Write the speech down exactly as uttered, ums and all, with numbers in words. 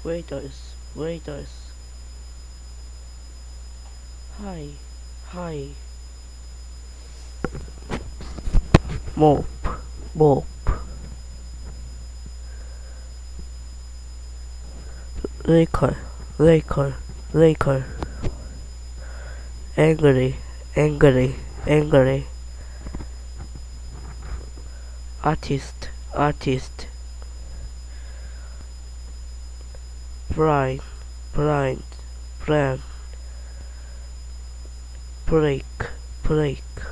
waiters, waiters. Hi, hi. Mop, mop. Liquor, liquor, liquor. Angry, angry, angry. Artist, artist. Blind, blind, blind. Break, break.